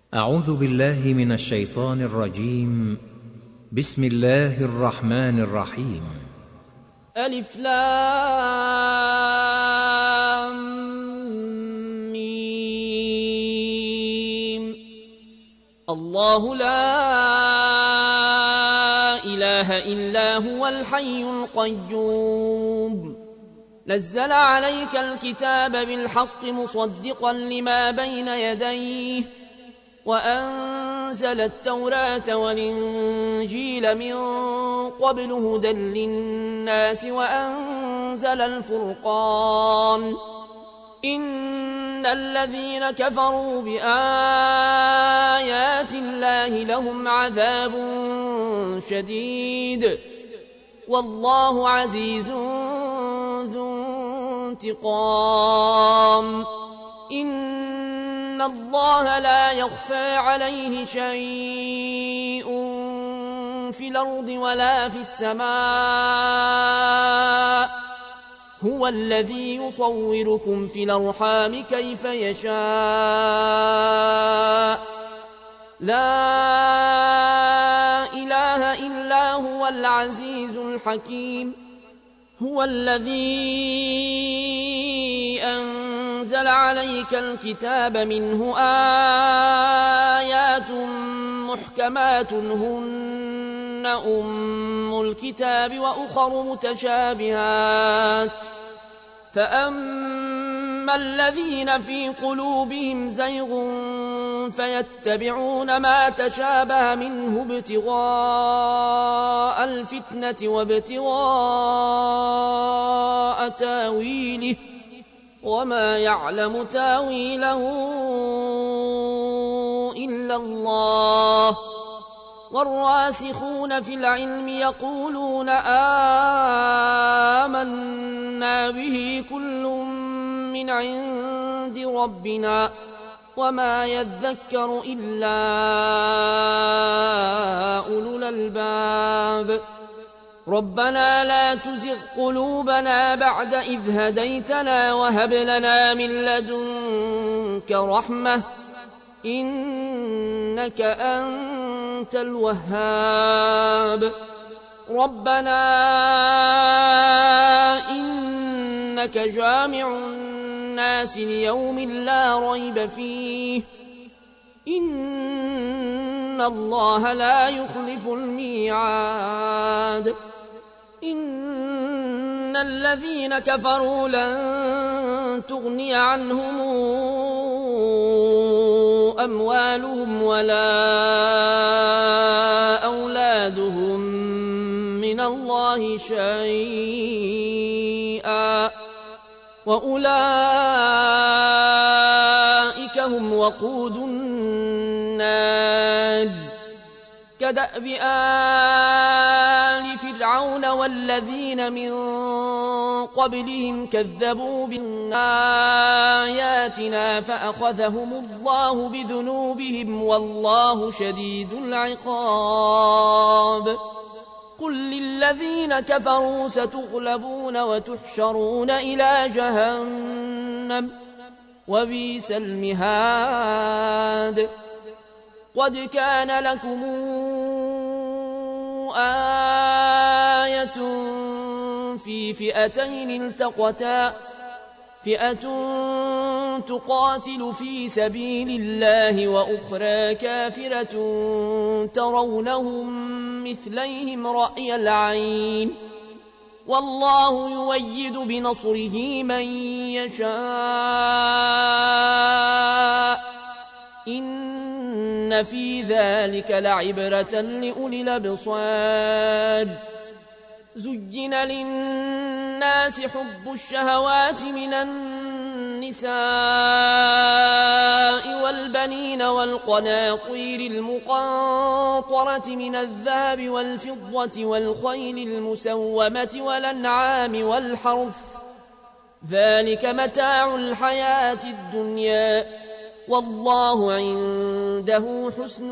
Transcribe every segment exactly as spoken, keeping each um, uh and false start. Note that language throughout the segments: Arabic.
أعوذ بالله من الشيطان الرجيم. بسم الله الرحمن الرحيم. ألف لام ميم. الله لا إله إلا هو الحي القيوم نزل عليك الكتاب بالحق مصدقا لما بين يديه وأنزل التوراة والإنجيل من قبل هدى للناس وأنزل الفرقان إن الذين كفروا بآيات الله لهم عذاب شديد والله عزيز ذو انتقام. إن الله لا يخفى عليه شيء في الأرض ولا في السماء هو الذي يصوركم في الأرحام كيف يشاء لا إله إلا هو العزيز الحكيم. هو الذي أنزل عليك الكتاب منه آيات محكمات هن أم الكتاب وأخر متشابهات فأما الذين في قلوبهم زيغ فيتبعون ما تشابه منه ابتغاء الفتنة وابتغاء تاويله وما يعلم تاويله إلا الله والراسخون في العلم يقولون آمنا به كل من عند ربنا وما يذكر إلا أولو الألباب. ربنا لا تزغ قلوبنا بعد إذ هديتنا وهب لنا من لدنك رحمة إنك أنت الوهاب. ربنا إنك جامع الناس ليوم لا ريب فيه إن الله لا يخلف الميعاد. إن الذين كفروا لن تغني عنهم أموالهم ولا أولادهم من الله شيئا وأولئك هم وقود النار. كدأب آل فرعون والذين من قبلهم كذبوا بآياتنا فأخذهم الله بذنوبهم والله شديد العقاب. قل للذين كفروا ستغلبون وتحشرون إلى جهنم وبئس المهاد. قد كان لكم آية في فئتين التقتا فئة تقاتل في سبيل الله وأخرى كافرة ترونهم مثليهم رأي العين والله يؤيد بنصره من يشاء إن في ذلك لعبرة لأولي الأبصار. زين للناس حب الشهوات من النساء والبنين والقناطير المقنطرة من الذهب والفضة والخيل المسومة والأنعام والحرث ذلك متاع الحياة الدنيا والله عنده حسن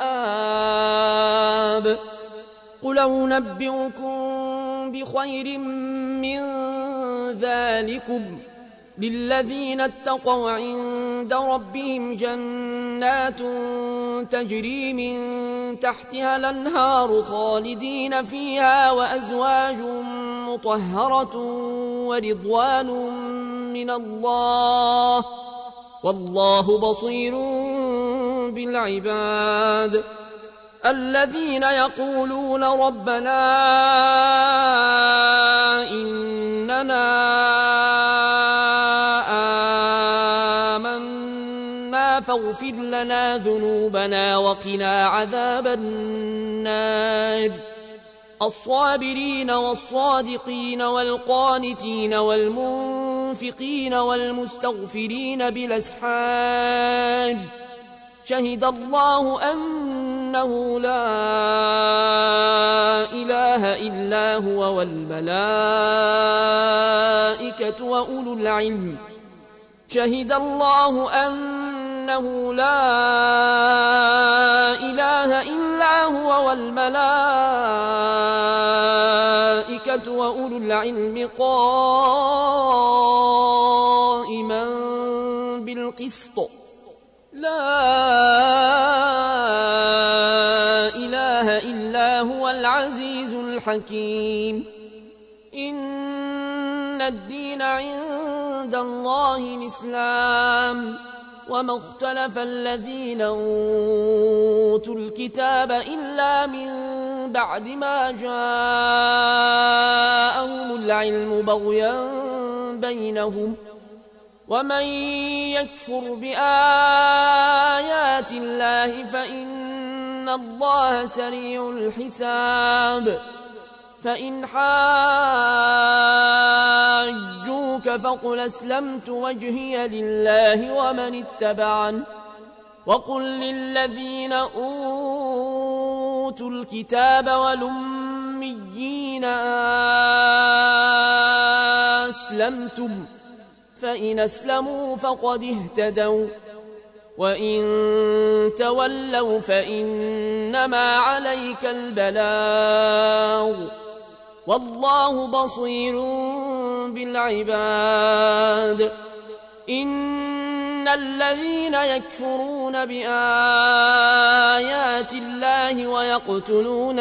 المآب. قل أنبئكم بخير من ذلكم للذين اتقوا عند ربهم جنات تجري من تحتها الأنهار خالدين فيها وأزواج مطهرة ورضوان من الله والله بصير بالعباد الذين يقولون ربنا إننا آمنا فاغفر لنا ذنوبنا وقنا عذاب النار الصابرين والصادقين والقانتين والمنفقين والمستغفرين بالأسحار شهد الله أنه لا إله إلا هو والملائكة وأولو العلم شهد الله أنه لا إله إلا هو والملائكة وأولو العلم قائما بالقسط لا إله إلا هو العزيز الحكيم إن الدين عند الله الإسلام وما اختلف الذين أوتوا الكتاب إلا من بعد ما جاءهم العلم بغيا بينهم ومن يكفر بآيات الله فإن الله سريع الحساب فإن حاجوك فقل أسلمت وجهي لله ومن اتبعن وقل للذين أوتوا الكتاب والأميين أسلمتم فإن أسلموا فقد اهتدوا وإن تولوا فإنما عليك البلاغ والله بصير بالعباد إن الذين يكفرون بآيات الله ويقتلون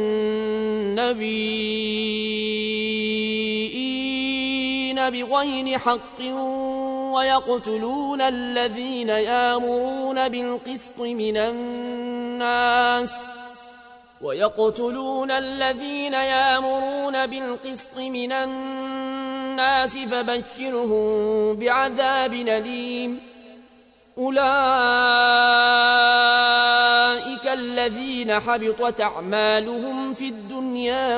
النبيين بغير حق ويقتلون الذين يأمرون بالقسط من الناس ويقتلون الذين يأمرون بالقسط من الناس فبشرهم بعذاب أليم أولئك الذين حبطت أعمالهم في الدنيا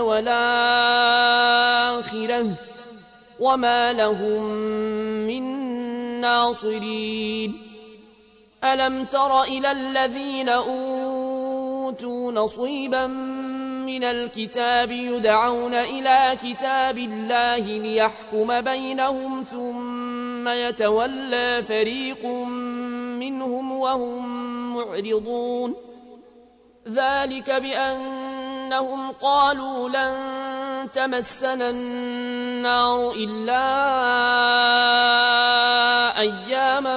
والآخرة وما لهم من ناصرين ألم تر إلى الذين أوتوا نصيبا من الكتاب يدعون إلى كتاب الله ليحكم بينهم ثم يتولى فريق منهم وهم معرضون ذلك بأنهم قالوا لن تمسنا النار إلا أياما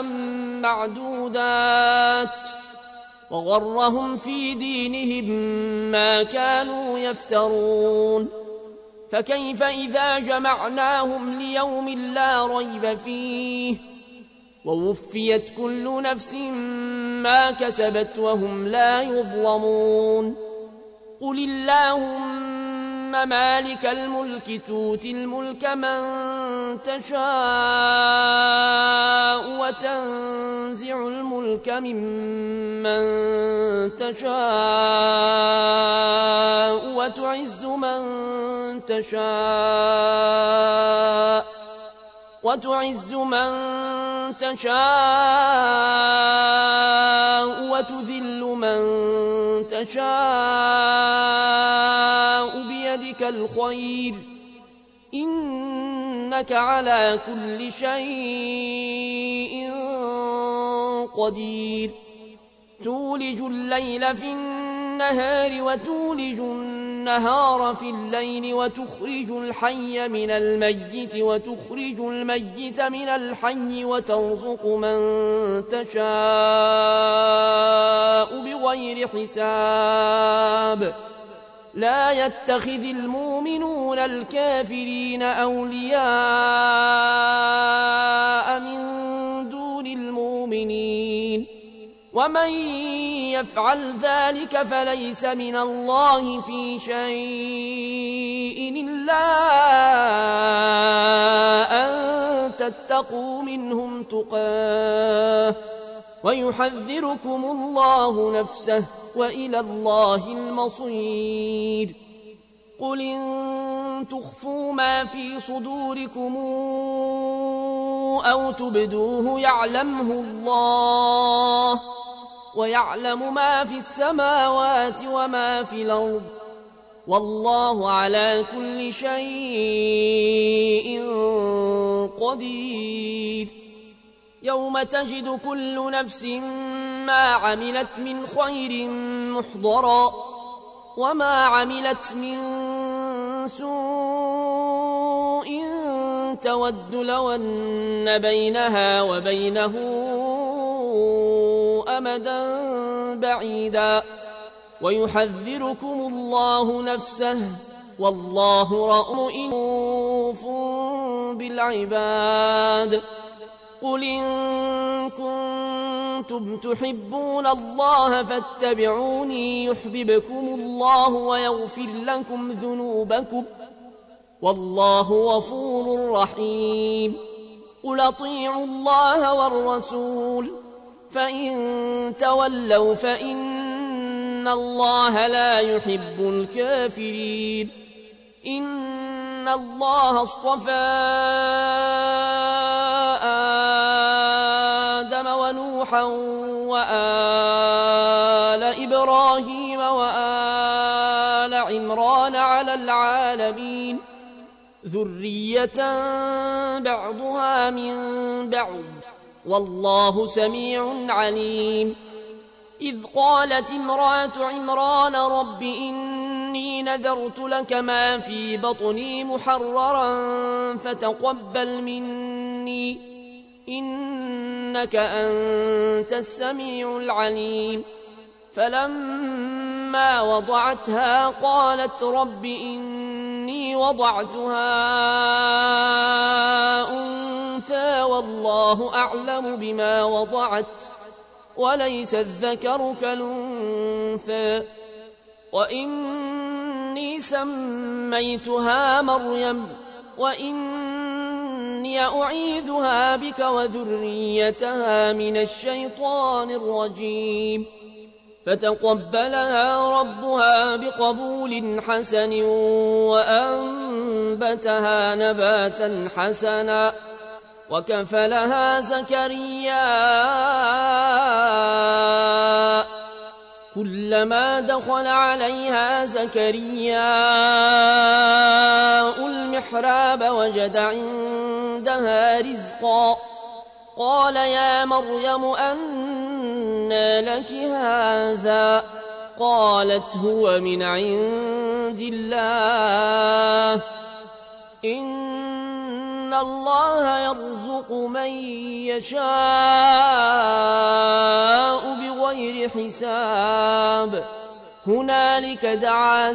معدودات وغرهم في دينهم ما كانوا يفترون فكيف إذا جمعناهم ليوم لا ريب فيه ووفيت كل نفس ما كسبت وهم لا يظلمون قل اللهم مالك الملك تؤتي الملك من تشاء وتنزع الملك ممن تشاء وتعز من تشاء وتعز من تشاء وتذل من تشاء بيدك الخير إنك على كل شيء قدير تولج الليل في النهار النهار وتولج النهار في الليل وتخرج الحي من الميت وتخرج الميت من الحي وترزق من تشاء بغير حساب لا يتخذ المؤمنون الكافرين أولياء من دون المؤمنين ومن يفعل ذلك فليس من الله في شيء إلا أن تتقوا منهم تقاه ويحذركم الله نفسه وإلى الله المصير قل إن تخفوا ما في صدوركم أو تبدوه يعلمه الله ويعلم ما في السماوات وما في الأرض والله على كل شيء قدير يوم تجد كل نفس ما عملت من خير محضرا وما عملت من سوء تود لو أن بينها وبينه أمدا بعيدا ويحذركم الله نفسه والله رؤوف بالعباد قل إن كنتم تحبون الله فاتبعوني يحببكم الله ويغفر لكم ذنوبكم والله غفور رحيم قل أطيعوا الله والرسول فإن تولوا فإن الله لا يحب الكافرين إن الله اصطفى آدم ونوحا وآل إبراهيم وآل عمران على العالمين ذرية بعضها من بعض والله سميع عليم إذ قالت امرأة عمران رب إني نذرت لك ما في بطني محررا فتقبل مني إنك أنت السميع العليم فلما وضعتها قالت رب إني وضعتها أنثى والله أعلم بما وضعت وليس الذكر كالأنثى وإني سميتها مريم وإني أعيذها بك وذريتها من الشيطان الرجيم فتقبلها ربها بقبول حسن وأنبتها نباتا حسنا وكفلها زكريا كلما دخل عليها زكريا المحراب وجد عندها رزقا قال يا مريم أنى لك هذا قالت هو من عند الله إن الله يرزق من يشاء بغير حساب هنالك دعا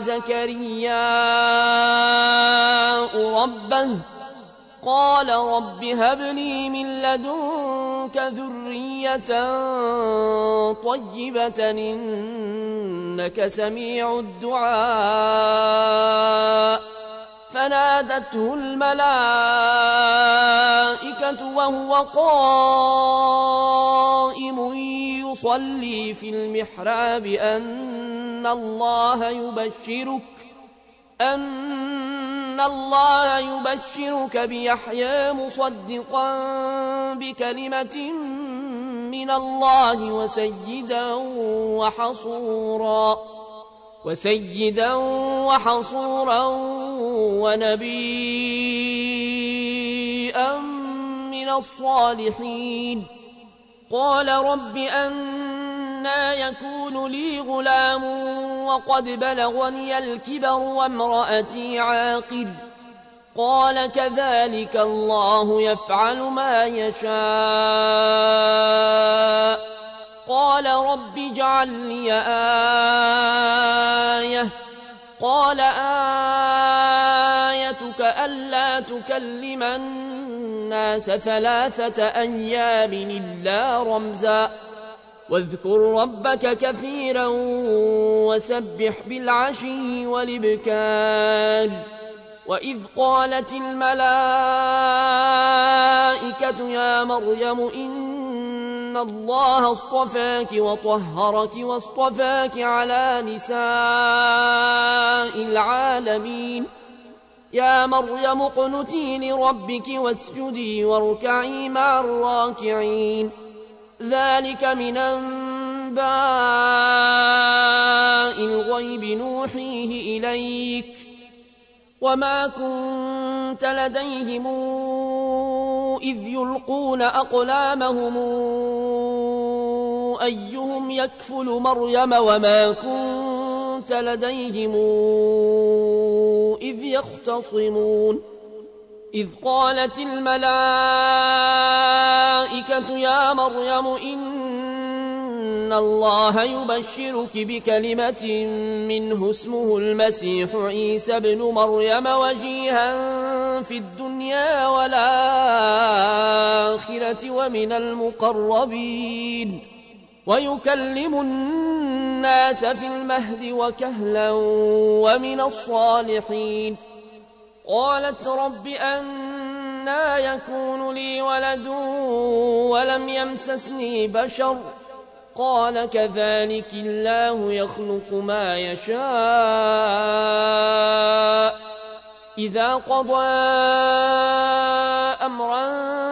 زكريا ربه قال رب هب لي من لدنك ذرية طيبة إنك سميع الدعاء فنادته الملائكة وهو قائم يصلي في المحراب أن الله يبشرك أن الله يبشرك بيحيى مصدقا بكلمة من الله وسيدا وحصورا وسيدا وحصورا ونبيا من الصالحين قال رب أن أنى يكون لي غلام وقد بلغني الكبر وامرأتي عاقر قال كذلك الله يفعل ما يشاء قال رب اجعل لي آية قال آيتك ألا تكلم الناس ثلاثة أيام إلا رمزا واذكر ربك كثيرا وسبح بالعشي والإبكار وإذ قالت الملائكة يا مريم إن الله اصطفاك وطهرك واصطفاك على نساء العالمين يا مريم اقنتي لربك واسجدي واركعي مع الراكعين ذلك من أنباء الغيب نوحيه إليك وما كنت لديهم إذ يلقون أقلامهم أيهم يكفل مريم وما كنت لديهم إذ يختصمون إذ قالت الملائكة يا مريم إن الله يبشرك بكلمة منه اسمه المسيح عيسى بن مريم وجيها في الدنيا والآخرة ومن المقربين ويكلم الناس في المهد وكهلا ومن الصالحين قالت رب أنى يكون لي ولد ولم يمسسني بشر قال كذلك الله يخلق ما يشاء إذا قضى أمرا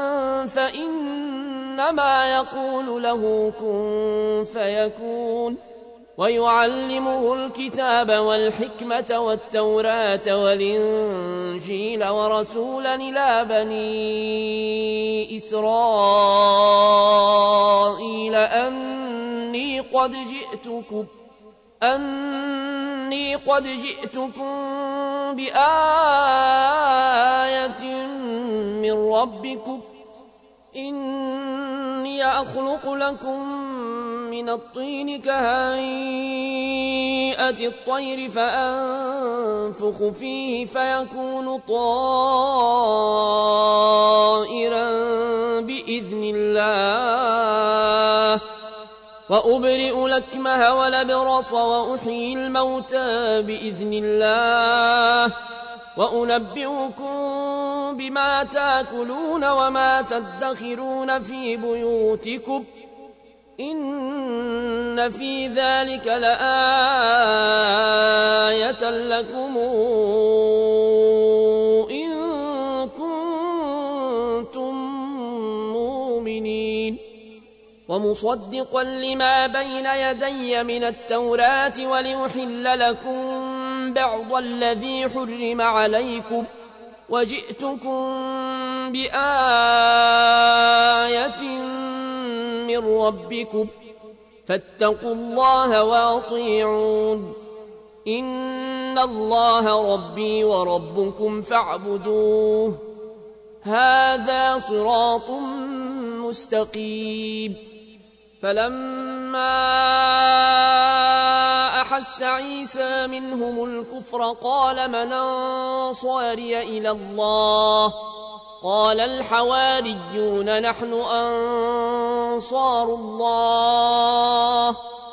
فإنما يقول له كن فيكون ويعلمه الكتاب والحكمة والتوراة والإنجيل ورسولا إلى بني إسرائيل أني قد جئتكم أني قد جئتكم بآية من ربكم إني أخلق لكم من الطين كهيئة الطير فأنفخ فيه فيكون طائرا بإذن الله وأبرئ الأكمه والأبرص وأحيي الموتى بإذن الله وأنبئكم بما تأكلون وما تدخرون في بيوتكم إن في ذلك لآية لكم إن كنتم مؤمنين ومصدقا لما بين يدي من التوراة ولأحل لكم بعض الذي حرم عليكم وجئتكم بآية من ربكم فاتقوا الله وأطيعون إن الله ربي وربكم فاعبدوه هذا صراط مستقيم فلما أحس عيسى منهم الكفر قال من أنصاري إلى الله قال الحواريون نحن أنصار الله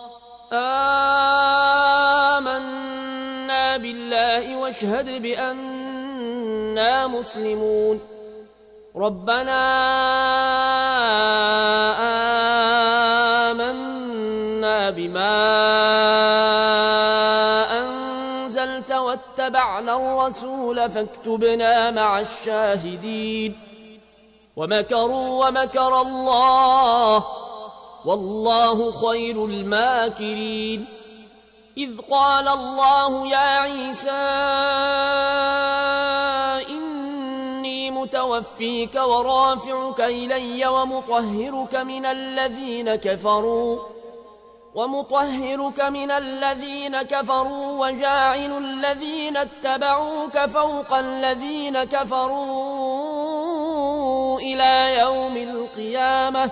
آمنا بالله واشهد بأننا مسلمون ربنا آمنا بما أنزلت واتبعنا الرسول فاكتبنا مع الشاهدين ومكروا ومكر الله والله خير الماكرين إذ قال الله يا عيسى إني متوفيك ورافعك إلي ومطهرك من الذين كفروا ومطهرك من الذين كفروا وجاعل الذين اتبعوك فوق الذين كفروا إلى يوم القيامة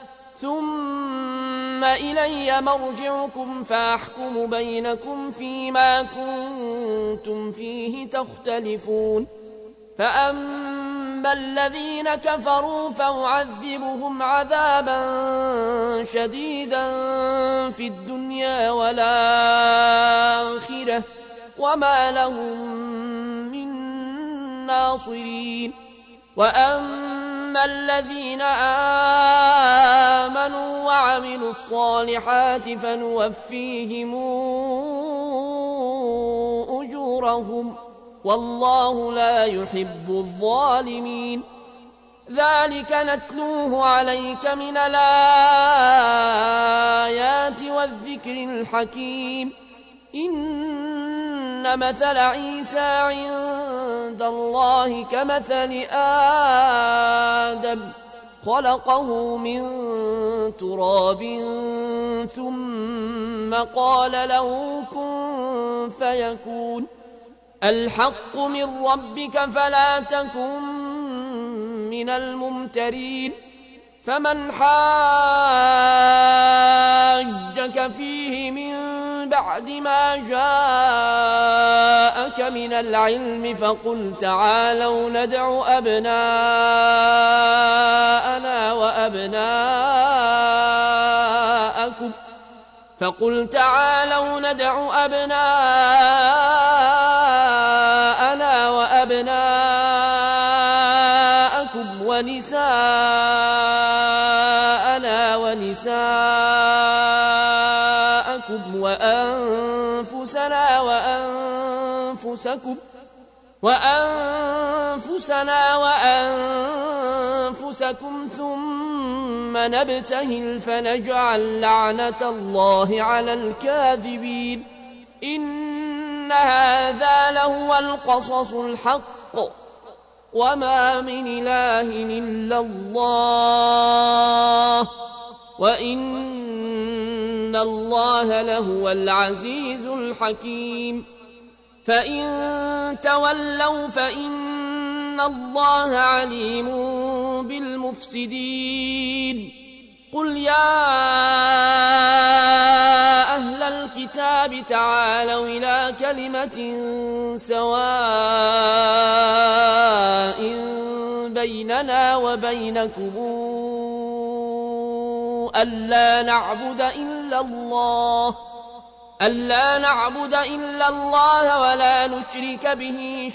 ثم إلي مرجعكم فأحكم بينكم فيما كنتم فيه تختلفون فأما الذين كفروا فأعذبهم عذابا شديدا في الدنيا والآخرة وما لهم من ناصرين وأما الذين آمنوا وعملوا الصالحات فنوفيهم أجورهم والله لا يحب الظالمين ذلك نتلوه عليك من الآيات والذكر الحكيم إن مثل عيسى عند الله كمثل آدم خلقه من تراب ثم قال له كن فيكون الحق من ربك فلا تكن من الممترين فمن حاجك فيه من بعد ما جاءك من العلم فقل تعالوا ندع أبناءنا وأبناءكم فقل تعالوا ندع أبناءنا وأبناءكم ونساءنا ونساءكم وأنفسنا وأنفسكم وأنفسنا وأنفسكم ثم نبتهل فنجعل لعنة الله على الكاذبين إن هذا لهو القصص الحق وما من إله إلا الله وإن الله لهو العزيز الحكيم فإن تولوا فإن الله عليم بالمفسدين قل يا أهل الكتاب تعالوا إلى كلمة سواء بيننا وبينكم ألا نعبد إلا الله ألا نعبد إلا الله ولا نشرك به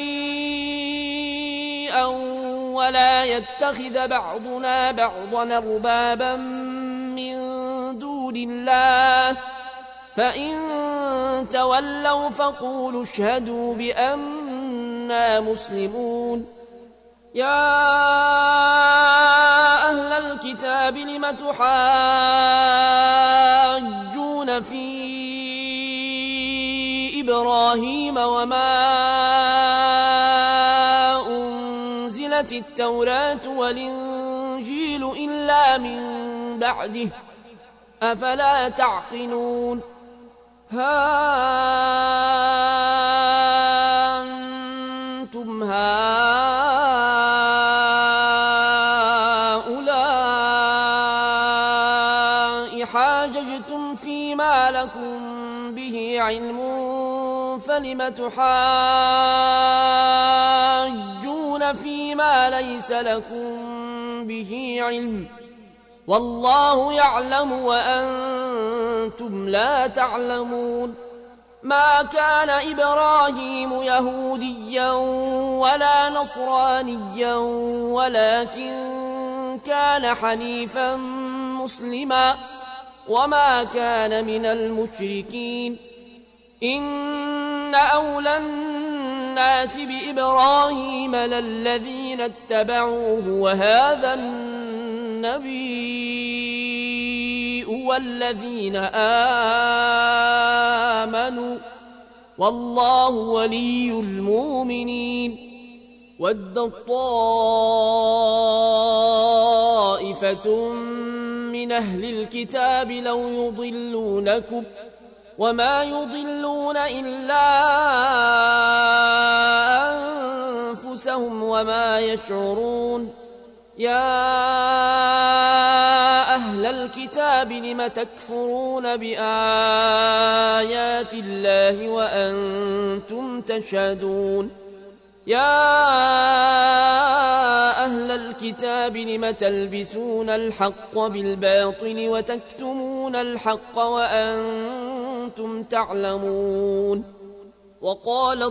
شيئا ولا يتخذ بعضنا بعضا أربابا من دون الله فإن تولوا فقولوا اشهدوا بأننا مسلمون يا أهل الكتاب لم تحاجون في إبراهيم وما أنزلت التوراة والإنجيل إلا من بعده أفلا تعقلون ها أنتم هؤلاء حاججتم فيما لكم به علم فلم تحاجون فيما ليس لكم به علم والله يعلم وأنتم لا تعلمون ما كان إبراهيم يهوديا ولا نصرانيا ولكن كان حنيفا مسلما وما كان من المشركين إن أولى الناس بإبراهيم للذين اتبعوه وهذا النبي والذين آمنوا والله ولي المؤمنين ود طائفة من أهل الكتاب لو يضلونكم وما يضلون إلا أنفسهم وما يشعرون. يا أهل الكتاب لم تكفرون بآيات الله وأنتم تشهدون. يا أهل الكتاب لم تلبسون الحق بالباطل وتكتمون الحق وأنتم تعلمون. وقالت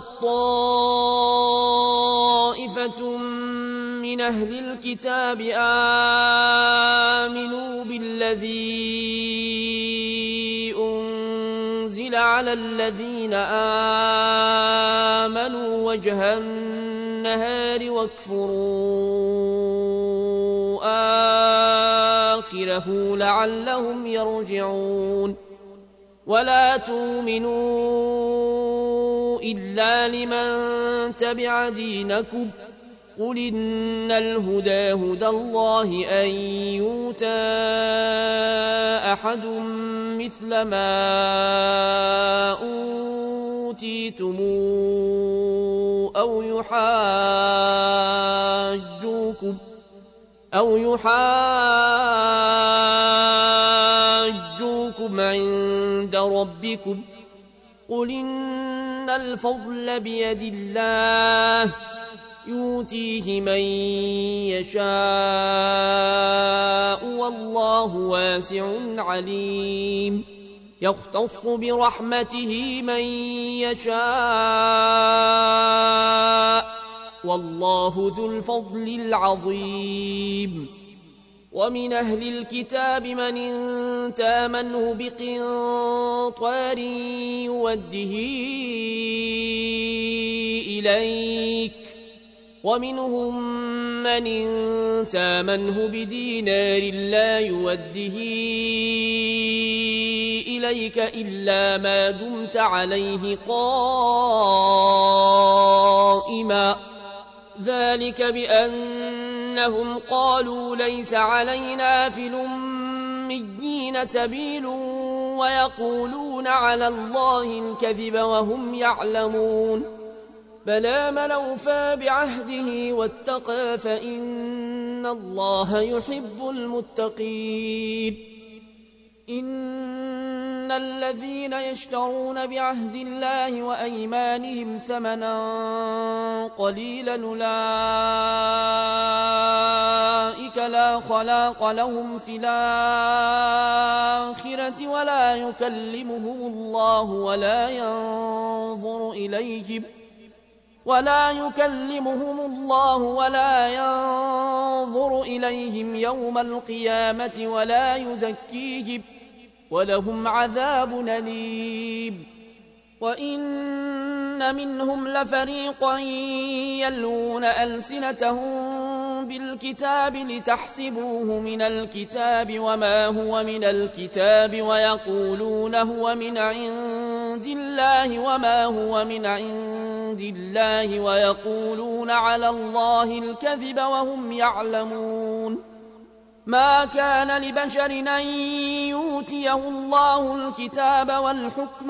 طائفة من أهل الكتاب آمنوا بالذي أنزل على الذين آمنوا وجه النهار واكفروا آخره لعلهم يرجعون. ولا تؤمنوا إلا لمن تبع دينكم قل إن الهدى هدى الله أن يؤتى أحد مثل ما أوتيتم أو يحاجوكم أو يحاجوكم عند ربكم قل إن الفضل بيد الله يؤتيه من يشاء والله واسع عليم. يختص برحمته من يشاء والله ذو الفضل العظيم. ومن أهل الكتاب من إن تامنه بقنطار يوده إليك ومنهم من إن تامنه بدينار لا يوده إليك إلا ما دمت عليه قائما ذلك بأنهم قالوا ليس علينا في الأميين سبيل ويقولون على الله الكذب وهم يعلمون. بلى من أوفى بعهده واتقى فإن الله يحب المتقين. إن الذين يشترون بعهد الله وأيمانهم ثمنا قليلا أولئك لا خلاق لهم في الآخرة ولا يكلمهم الله ولا ينظر إليهم ولا يكلمهم الله ولا ينظر إليهم يوم القيامة ولا يزكيهم ولهم عذاب أليم. وإن منهم لفريقا يلون ألسنتهم بالكتاب لتحسبوه من الكتاب وما هو من الكتاب ويقولون هو من عند الله وما هو من عند الله ويقولون على الله الكذب وهم يعلمون. ما كان لبشر أن يؤتيه الله الكتاب والحكم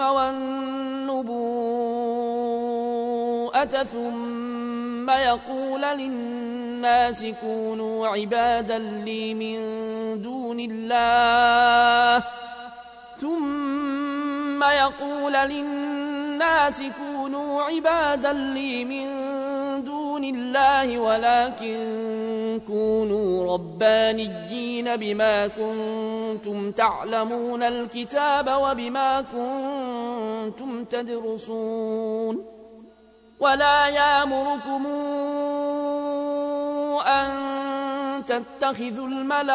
والنبوءة ثم يقول للناس كونوا عبادا لي من دون الله ثم يقول للناس كونوا عبادا لي من دون الله ولكن كونوا ربانيين بما كنتم تعلمون الكتاب وبما كنتم تدرسون. ولا يأمركم أن تتخذوا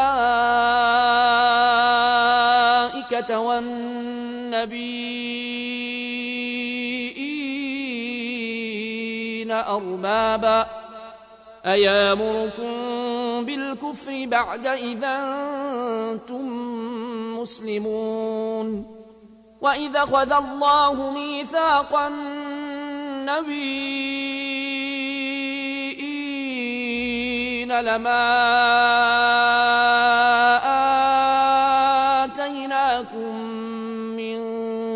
الملائكة والنبيين أربابا أيامركم بالكفر بعد إذا أنتم مسلمون. وإذا أخذ الله ميثاق النبيين لما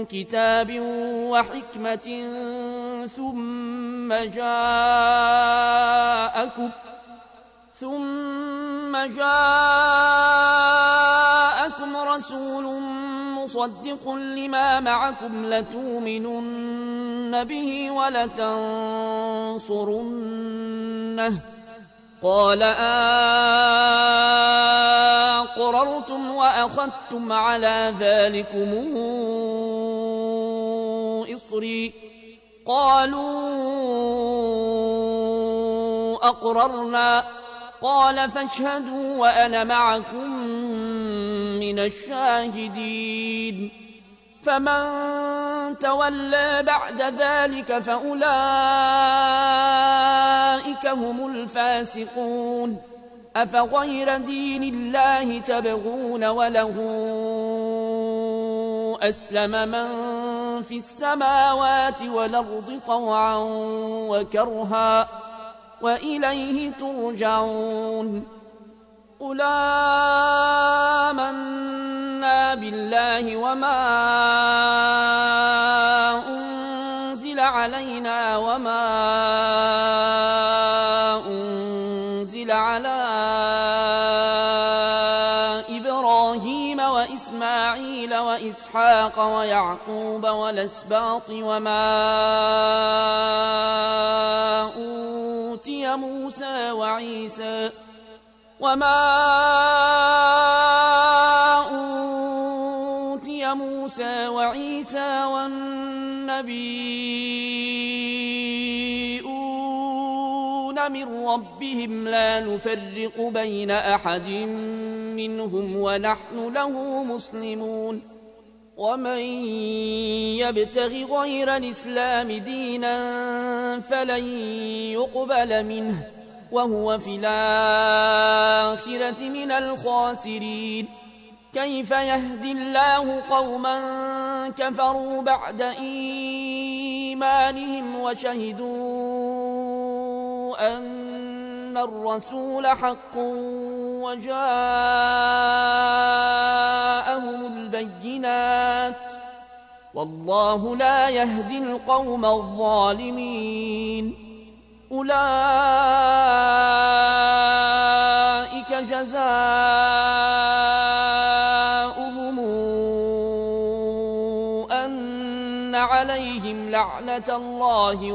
كتاب وحكمة ثم جاءكم ثم جاءكم رسول مصدق لما معكم لتؤمنن به ولتنصرنه قال أقررتم وأخذتم على ذلكم إصري قالوا أقررنا قال فاشهدوا وأنا معكم من الشاهدين فمن تولى بعد ذلك فأولئك هم الفاسقون أفغير دين الله تبغون وله أسلم من في السماوات والأرض طوعا وكرها وإليه ترجعون قل آمنا بالله وما أنزل علينا وما أنزل على إبراهيم وإسماعيل وإسحاق ويعقوب والأسباط وما أوتي موسى وعيسى وما أوتي موسى وعيسى والنبيون من ربهم لا نفرق بين أحد منهم ونحن له مسلمون ومن يبتغ غير الإسلام دينا فلن يقبل منه وهو في الآخرة من الخاسرين كيف يهدي الله قوما كفروا بعد إيمانهم وشهدوا أن الرسول حق وجاءهم البينات والله لا يهدي القوم الظالمين أولئك جزاؤهم أن عليهم لعنة الله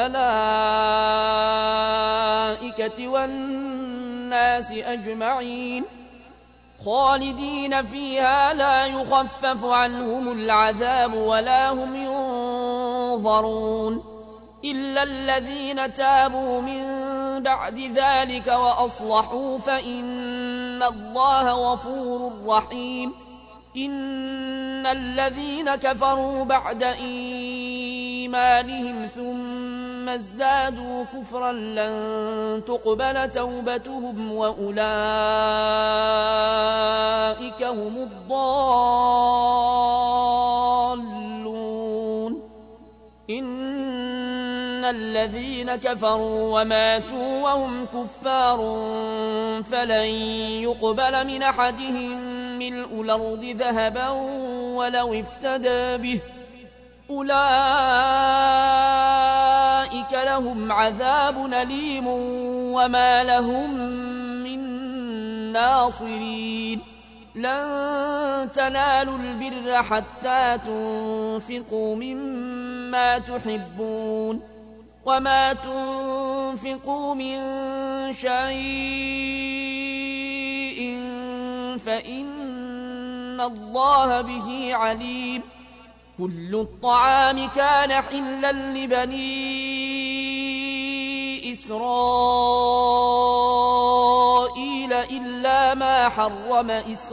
والملائكة والناس أجمعين خالدين فيها لا يخفف عنهم العذاب ولا هم ينظرون إلا الذين تابوا من بعد ذلك وأصلحوا فإن الله غفور رحيم إن الذين كفروا بعد إيمانهم ثم ازدادوا كفرا لن تقبل توبتهم وأولئك هم الضالون إن الذين كفروا وماتوا وهم كفار فلن يقبل من أحدهم ملء الأرض ذهبا ولو افتدى به أولئك لهم عذاب أليم وما لهم من ناصرين لن تنالوا البر حتى تنفقوا مما تحبون وما تنفقوا من شيء فإن الله به عليم كل الطعام كان حلا لبني إسرائيل إلا ما حرم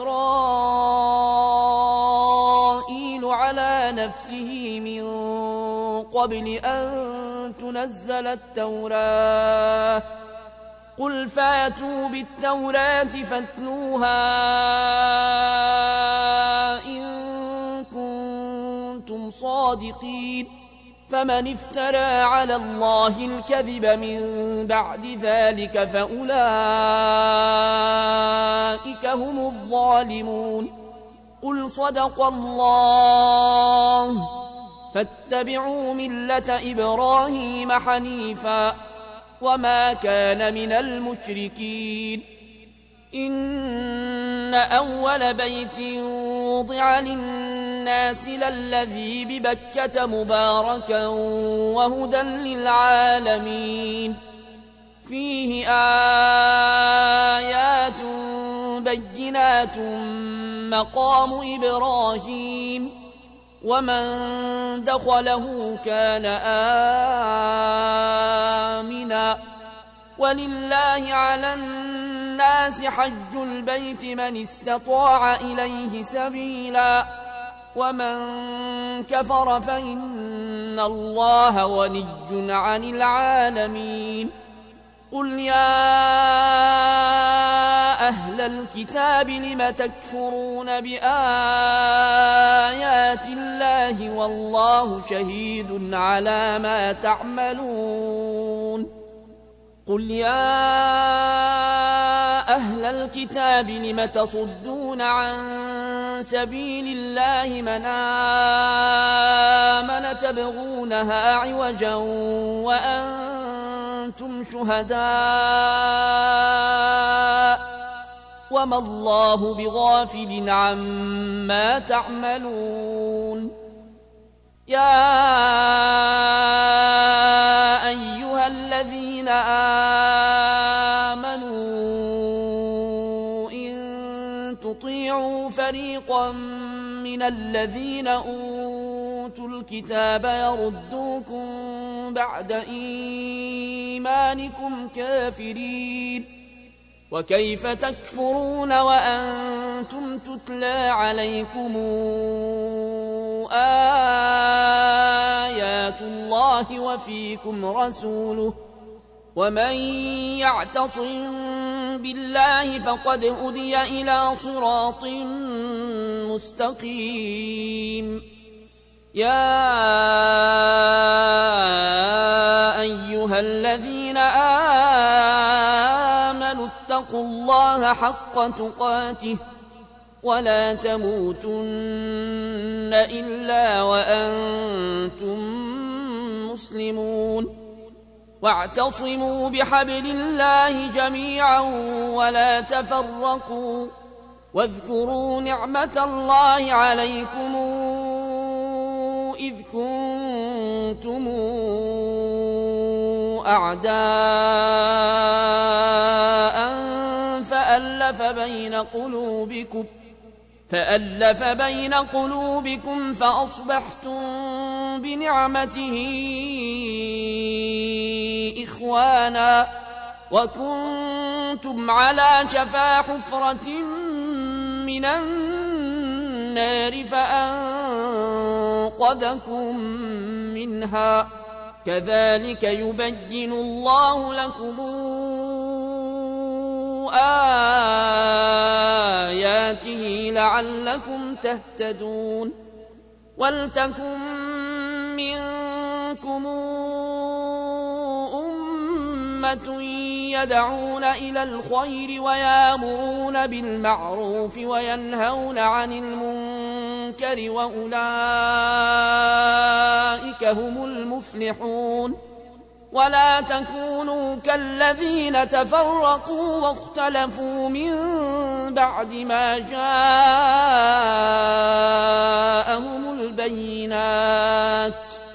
إسرائيل على نفسه من قبل أن تنزل التوراة قل فاتوا بالتوراة فاتلوها إن كنتم صادقين فمن افترى على الله الكذب من بعد ذلك فأولئك هم الظالمون قل صدق الله فاتبعوا ملة إبراهيم حنيفا وما كان من المشركين. إن أول بيت وضع للناس للذي ببكة مباركا وهدى للعالمين فيه آيات بينات مقام إبراهيم ومن دخله كان آمنا ولله على الناس حج البيت من استطاع إليه سبيلا ومن كفر فإن الله غني عن العالمين. قل يا أهل الكتاب لم تكفرون بآيات الله والله شهيد على ما تعملون. قل يا أهل الكتاب لم تصدون عن سبيل الله من آمن تبغونها عوجا وأنتم شهداء وما الله بغافل عما تعملون. يا أيها الذين آمنوا إن تطيعوا فريقا من الذين أوتوا الكتاب يردوكم بعد إيمانكم كافرين وكيف تكفرون وأنتم تتلى عليكم آيات الله وفيكم رسوله ومن يعتصم بالله فقد هدي إلى صراط مستقيم. يا أيها الذين آمنوا اتقوا الله حق تقاته ولا تموتن إلا وأنتم مسلمون. واعتصموا بحبل الله جميعا ولا تفرقوا واذكروا نعمة الله عليكم إذ كنتم أعداء فألف بين قلوبكم فألف بين قلوبكم فأصبحتم بنعمته إخوانا وكنتم على شفا حفرة من النار فأنقذكم منها كذلك يبين الله لكم آياته لعلكم تهتدون. ولتكن منكم أمة يدعون إلى الخير ويامرون بالمعروف وينهون عن المنكر وأولئك هم المفلحون. ولا تكونوا كالذين تفرقوا واختلفوا من بعد ما جاءهم البينات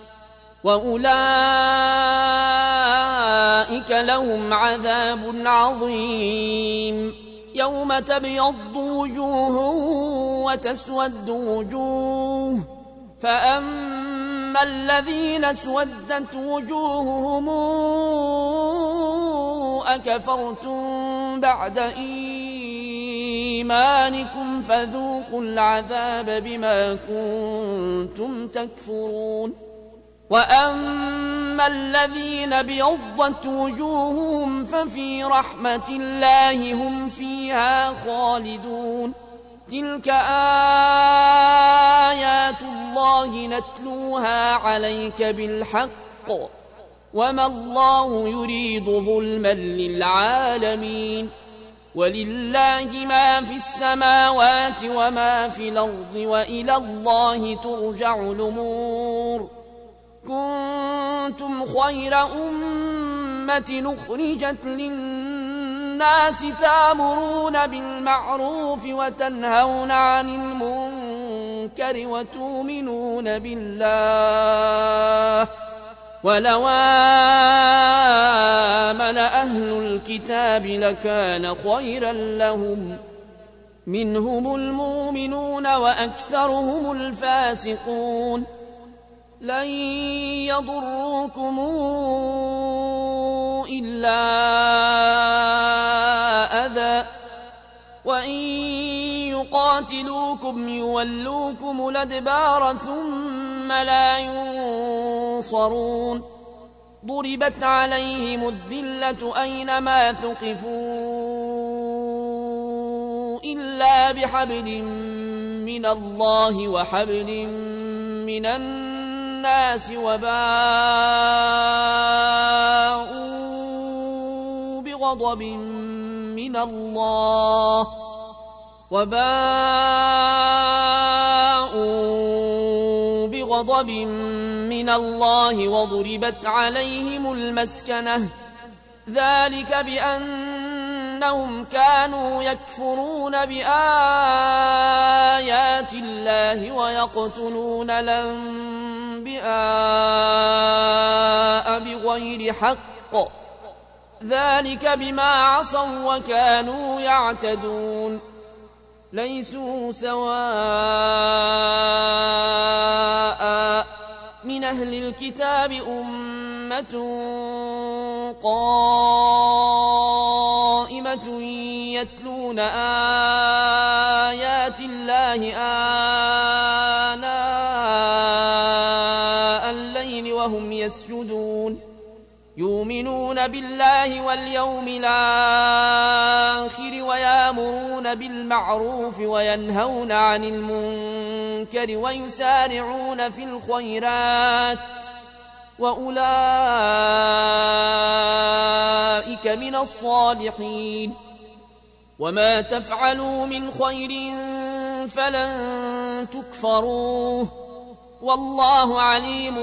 وأولئك لهم عذاب عظيم. يوم تبيض وجوه وتسود وجوه فأما الذين اسودت وجوههم أكفرتم بعد إيمانكم فذوقوا العذاب بما كنتم تكفرون. وأما الذين ابيضت وجوههم ففي رحمة الله هم فيها خالدون. تلك آيات الله نتلوها عليك بالحق وما الله يريد ظلما للعالمين. ولله ما في السماوات وما في الأرض وإلى الله ترجع الأمور كنتم خير أمة أخرجت للناس تأمرون بالمعروف وتنهون عن المنكر وتؤمنون بالله ولو آمن أهل الكتاب لكان خيرا لهم منهم المؤمنون وأكثرهم الفاسقون لن يضروكم إلا أذى وإن يقاتلوكم يولوكم الأدبار ثم لا ينصرون ضربت عليهم الذلة أينما ثقفوا إلا بحبل من الله وحبل من الناس وباءوا بغضب من الله وباءوا بغضب من الله وضربت عليهم المسكنة ذلك بأنهم كانوا يكفرون بآيات الله ويقتلون الأنبياء بغير حق ذلك بما عصوا وكانوا يعتدون ليسوا سواء من أهل الكتاب أمة قائمة يتلون آيات الله آناء الليل وهم يسجدون يؤمنون بالله واليوم الآخر ويأمرون بالمعروف وينهون عن المنكر ويسارعون في الخيرات وأولئك من الصالحين وما تفعلوا من خير فلن تكفروه والله عليم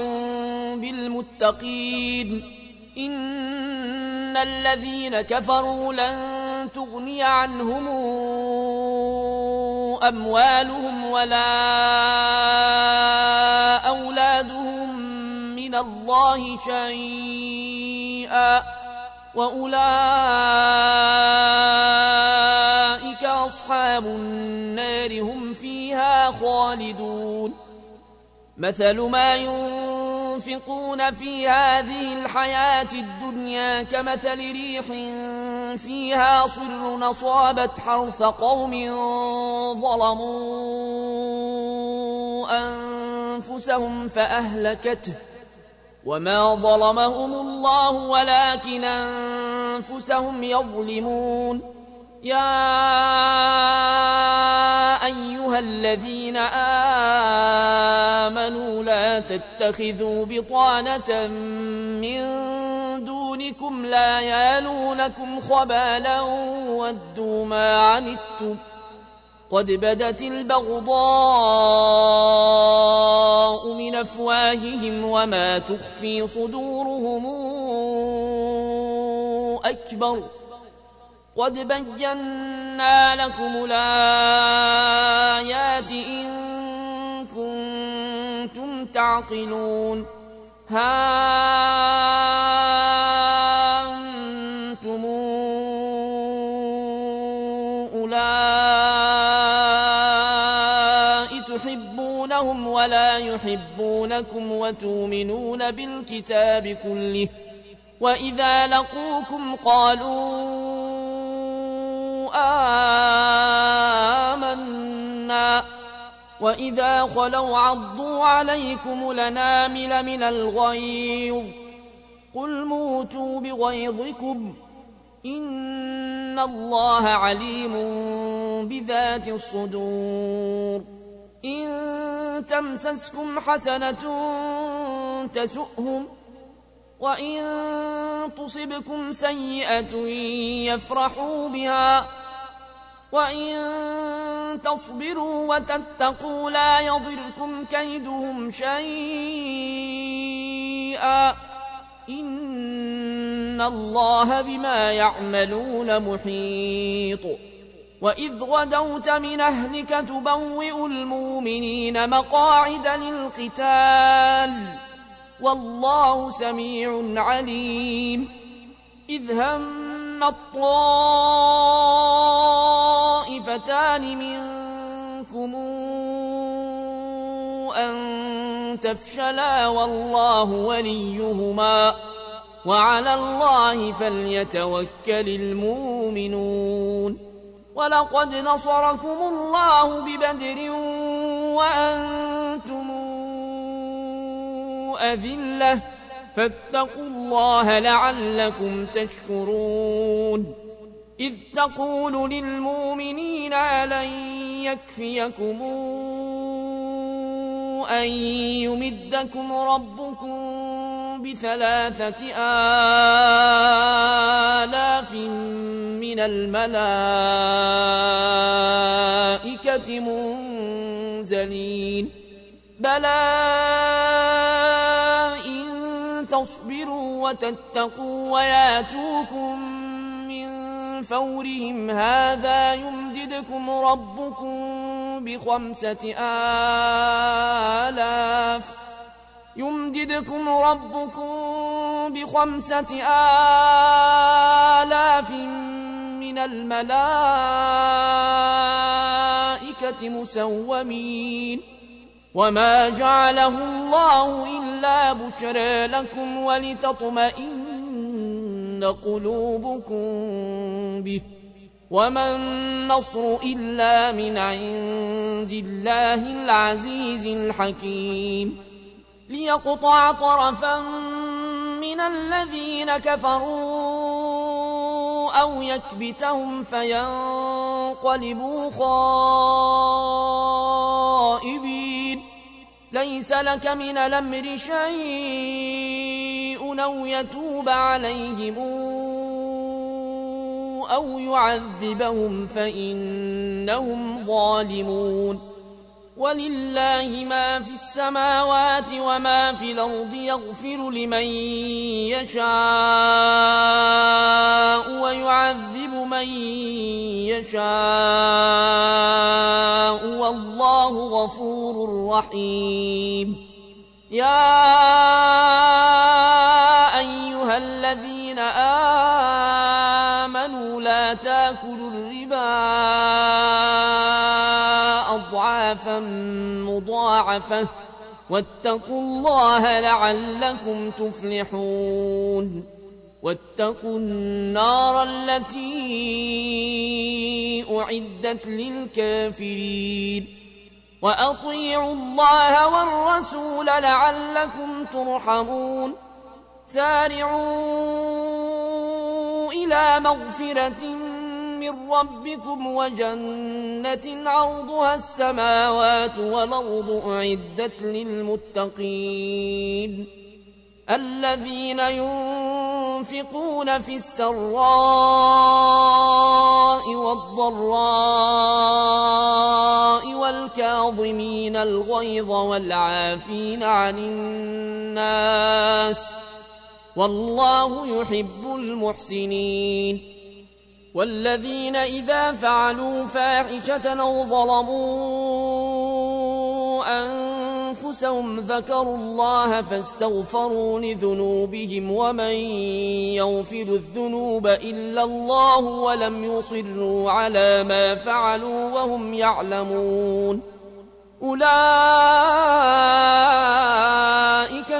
بالمتقين إن الذين كفروا لن تغني عنهم أموالهم ولا أولادهم من الله شيئا وأولئك أصحاب النار هم فيها خالدون مثل ما ينفقون في هذه الحياة الدنيا كمثل ريح فيها صر أصابت حرث قوم ظلموا أنفسهم فأهلكته وما ظلمهم الله ولكن أنفسهم يظلمون يا أيها الذين آمنوا لا تتخذوا بطانة من دونكم لا يالونكم خبالا ودوا ما عنتم قد بدت البغضاء من أفواههم وما تخفي صدورهم أكبر قد بينا لكم الآيات إن كنتم تعقلون ها أنتم أولئك تحبونهم ولا يحبونكم وتؤمنون بالكتاب كله وإذا لقوكم قالوا آمنا وإذا خلوا عضوا عليكم لنامل من الغيظ قل موتوا بغيظكم إن الله عليم بذات الصدور إن تمسسكم حسنة تسؤهم وإن تصبكم سيئة يفرحوا بها وإن تصبروا وتتقوا لا يضركم كيدهم شيئا إن الله بما يعملون محيط وإذ غدوت من أهلك تبوئ المؤمنين مقاعد للقتال والله سميع عليم إذ هم الطائفتان منكم أن تفشلا والله وليهما وعلى الله فليتوكل المؤمنون ولقد نصركم الله ببدر وأنتم أذلة فاتقوا الله لعلكم تشكرون إذ تقول للمؤمنين ألن يكفيكم أن يمدكم ربكم بثلاثة آلاف من الملائكة منزلين بلى إن تصبروا وتتقوا وياتوكم من فورهم هذا يمددكم ربكم بخمسة آلاف يمددكم ربكم بخمسة آلاف من الملائكة مسومين وما جعله الله إلا بشرى لكم ولتطمئن قلوبكم به وما النصر إلا من عند الله العزيز الحكيم ليقطع طرفا من الذين كفروا أو يكبتهم فينقلبوا خائبين ليس لك من الأمر شيء أو يتوب عليهم أو يعذبهم فإنهم ظالمون ولله ما في السماوات وما في الأرض يغفر لمن يشاء ويعذب من يشاء والله غفور رحيم يا أيها الذين آمنوا لا تاكلوا الربا أضعافا مضاعفة واتقوا الله لعلكم تفلحون واتقوا النار التي أعدت للكافرين وأطيعوا الله والرسول لعلكم ترحمون سارعوا إلى مغفرة من ربكم وجنة عرضها السماوات والأرض أعدت للمتقين الذين ينفقون في السراء والضراء والكاظمين الغيظ والعافين عن الناس والله يحب المحسنين والذين إذا فعلوا فاحشة أو ظلموا أنفسهم ذكروا الله فاستغفروا لذنوبهم ومن يغفر الذنوب إلا الله ولم يصروا على ما فعلوا وهم يعلمون أولئك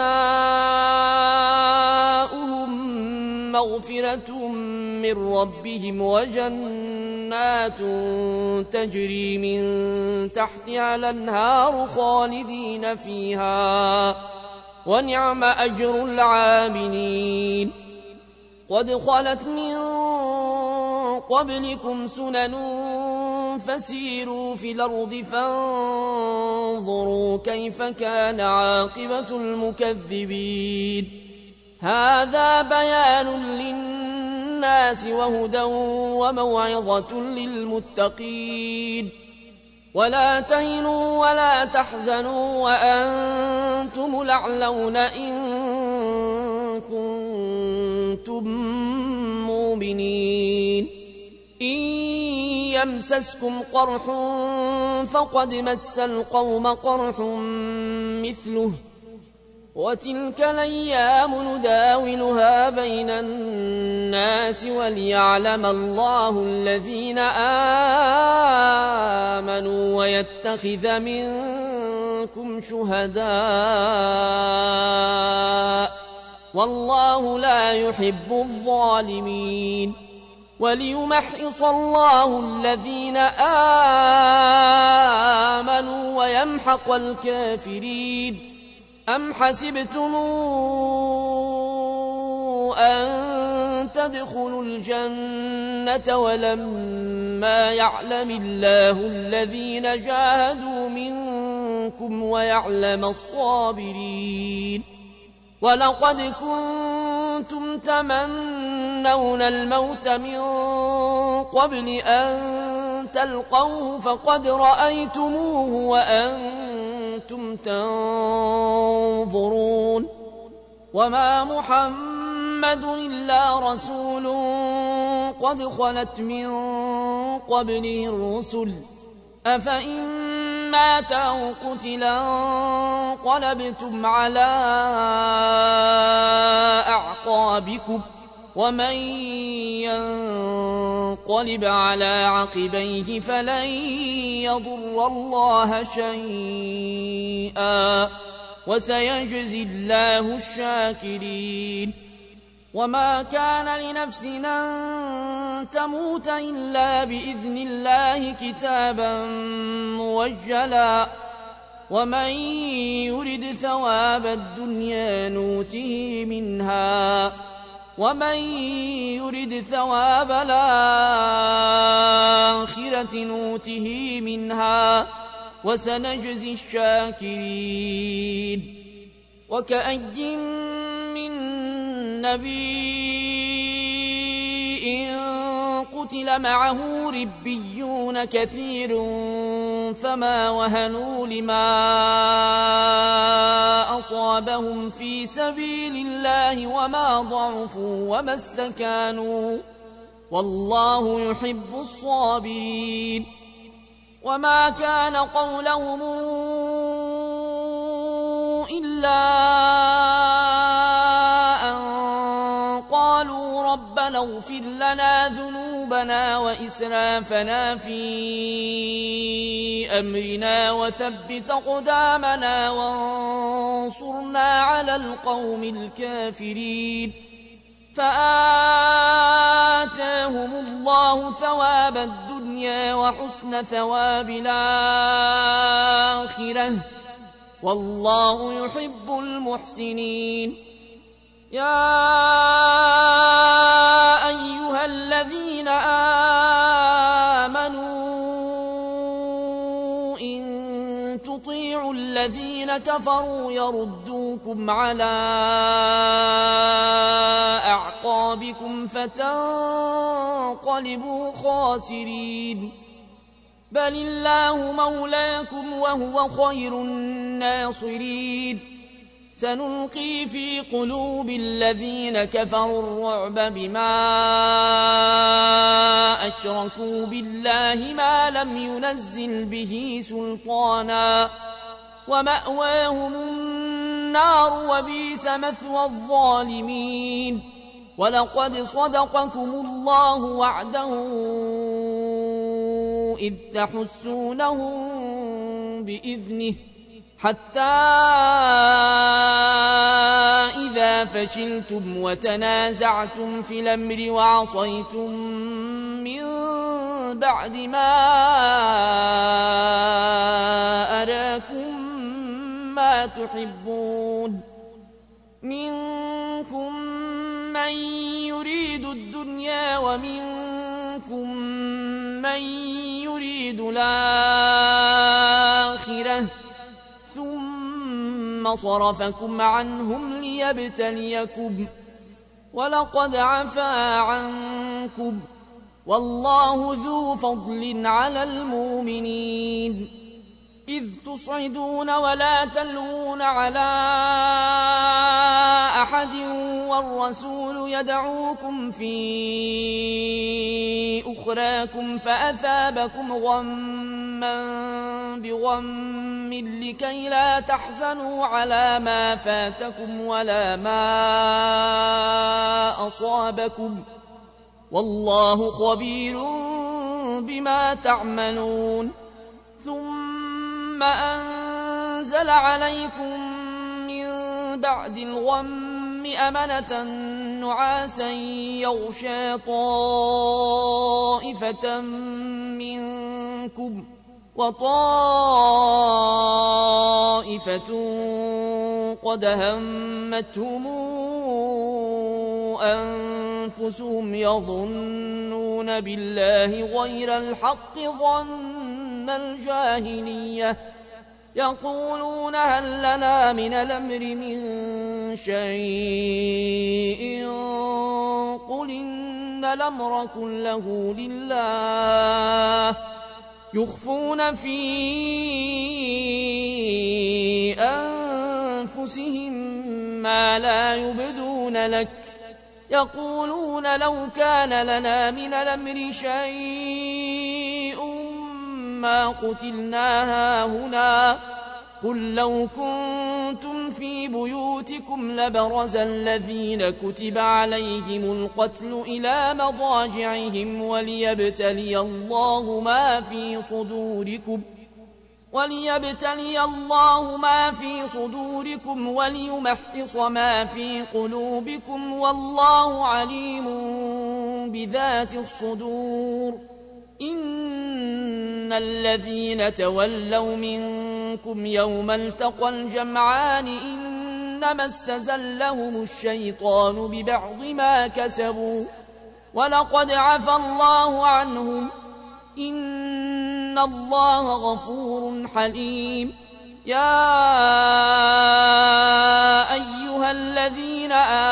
جزاؤهم مغفرة من ربهم وجنات تجري من تحتها الأنهار خالدين فيها ونعم أجر العاملين قد خلت من قبلكم سنن فسيروا في الأرض فانظروا كيف كان عاقبة المكذبين هذا بيان للناس للناس وهدى وموعظة للمتقين. ولا تهنوا ولا تحزنوا وأنتم الأعلون إن كنتم مؤمنين. إن يمسسكم قرح فقد مس القوم قرح مثله وتلك الأيام نداولها بين الناس وليعلم الله الذين آمنوا ويتخذ منكم شهداء والله لا يحب الظالمين. وليمحص الله الذين آمنوا ويمحق الكافرين. أم حسبتم أن تدخلوا الجنة ولما يعلم الله الذين جاهدوا منكم ويعلم الصابرين؟ ولقد كنتم تمنون الموت من قبل أن تلقوه فقد رأيتموه وأنتم تنظرون. وما محمد إلا رسول قد خلت من قبله الرسل أفإن مات أو قتلا انقلبتم على أعقابكم ومن ينقلب على عقبيه فلن يضر الله شيئا وسيجزي الله الشاكرين. وما كان لنفس أن تموت إلا بإذن الله كتابا موجلا ومن يرد ثواب الدنيا نوته منها ومن يرد ثواب الآخرة نوته منها وسنجزي الشاكرين. وكأي من نبي قتل معه ربيون كثير فما وهنوا لما أصابهم في سبيل الله وما ضعفوا وما استكانوا والله يحب الصابرين. وما كان قولهم إلا أن قالوا ربنا اغفر لنا ذنوبنا وإسرافنا في أمرنا وثبت أقدامنا وانصرنا على القوم الكافرين. فآتاهم الله ثواب الدنيا وحسن ثواب الآخرة والله يحب المحسنين. يا أيها الذين آمنوا إن تطيعوا الذين كفروا يردوكم على أعقابكم فتنقلبوا خاسرين. بل الله مولاكم وهو خير الناصرين. سنلقي في قلوب الذين كفروا الرعب بما أشركوا بالله ما لم ينزل به سلطانا ومأواهم النار وبئس مثوى الظالمين. ولقد صدقكم الله وعده إذ تحسونهم بإذنه حتى إذا فشلتم وتنازعتم في الأمر وعصيتم من بعد ما أراكم ما تحبون منكم من يريد الدنيا ومنكم من يريد الآخرة ثم صرفكم عنهم ليبتليكم ولقد عفا عنكم والله ذو فضل على المؤمنين إذ تصعدون ولا تلوون على أحد والرسول يدعوكم في أخراكم فأثابكم غما بغم لكي لا تحزنوا على ما فاتكم ولا ما أصابكم والله خبير بما تعملون ثم أنزل عليكم من بعد الغم أمنة نعاسا يغشى طائفة منكم وطائفة قد همتهم أنفسهم يظنون بالله غير الحق ظن الجاهلية يقولون هل لنا من الأمر من شيء قل إن الأمر كله لله يخفون في أنفسهم ما لا يبدون لك يقولون لو كان لنا من الأمر شيء ما قتلنا هاهنا قل لو كنتم في بيوتكم لبرز الذين كتب عليهم القتل إلى مضاجعهم وليبتلي الله ما في صدوركم وليبتلي الله ما في صدوركم وليمحص ما في قلوبكم والله عليم بذات الصدور إن الذين تولوا منكم يوم التقى الجمعان إنما استزلهم الشيطان ببعض ما كسبوا ولقد عفى الله عنهم إن الله غفور حليم يا أيها الذين